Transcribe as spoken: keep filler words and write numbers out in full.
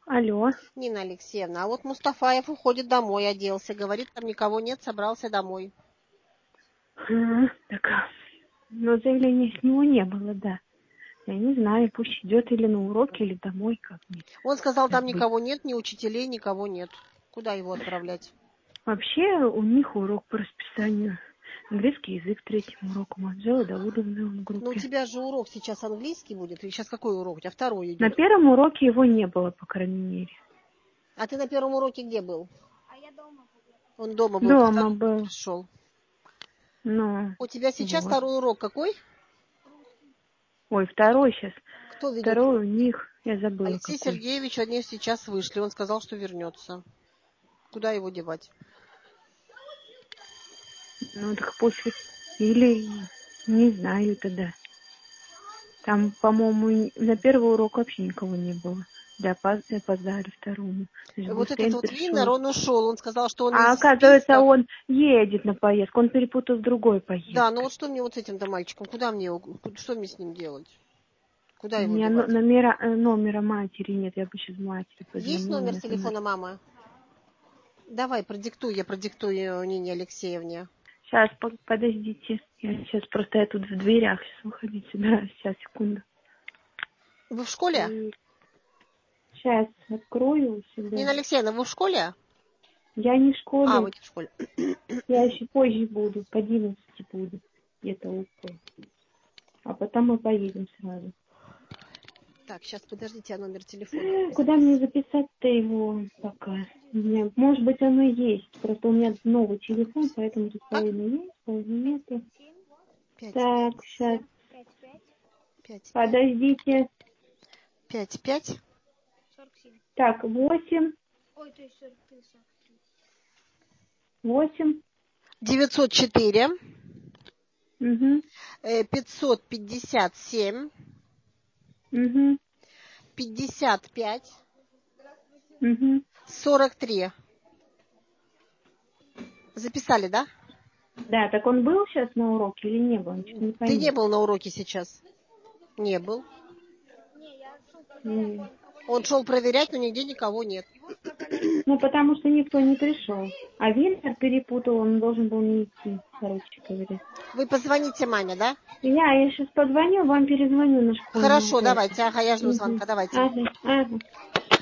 Алло. Нина Алексеевна, а вот Мустафаев уходит домой, оделся, говорит, там никого нет, собрался домой. А, так, но заявления с него не было, да. Я не знаю, пусть идет или на уроки, или домой, как мне. Он сказал, там быть. никого нет, ни учителей, никого нет. Куда его отправлять? Вообще у них урок по расписанию. Английский язык третьим уроком. Анжела Даудовна в группе. Ну, у тебя же урок сейчас английский будет. И сейчас какой урок? У тебя второй идет. На первом уроке его не было, по крайней мере. А ты на первом уроке где был? А я дома был. Он дома был. Дома был. Пришел. Но, У тебя сейчас вот. второй урок какой? Ой, второй сейчас. Кто ведет? Второй у них, я забыла Алексей какой. Сергеевич, они сейчас вышли. Он сказал, что вернется. Куда его девать? Ну, так после... Или не знаю тогда. Там, по-моему, на первый урок вообще никого не было. Да, опоздали второму. Вот этот вот Винер, он ушел. Он сказал, что он А из оказывается, списков. он едет на поездку. Он перепутал с другой поездкой. Да, ну вот что мне вот с этим-то мальчиком? Куда мне его, что мне с ним делать? Куда У его меня девать? номера, номера матери нет. Я бы сейчас матери позвонила. Есть номер телефона мамы? Давай, продиктуй, я продиктую Нине Алексеевне. Сейчас, подождите. Я сейчас просто я тут в дверях. Сейчас выходить сюда. Сейчас, секунду. Вы в школе? Сейчас открою себя. Нина Алексеевна, вы в школе? Я не в школе. А, вы не в школе. Я еще позже буду. По одиннадцати буду. Где-то около. А потом мы поедем сразу. Так, сейчас подождите, а номер телефона. Куда мне записать-то его пока? У меня, может быть, оно есть. Просто у меня новый телефон, поэтому тут половина есть, половина нету. Пять, Так, сейчас. пять, Подождите. пять, пять. Так, восемь. Ой, то есть сорок три, сорок три. Восемь. девятьсот четыре. Угу. пятьсот пятьдесят семь. Угу. пятьдесят пять. Угу. сорок три. Записали, да? Да, так он был сейчас на уроке или не был? Ничего не Ты не пойму. был на уроке сейчас? Не был. Не, я шел Не. проверять. Он шел проверять, но нигде никого нет. Ну, потому что никто не пришел. А Винтер перепутал, он должен был не идти, короче говоря. Вы позвоните маме, да? Я, я сейчас позвоню, вам перезвоню на школьную. Хорошо, давайте. Ага, я жду Угу. звонка. Давайте. Ага, ага.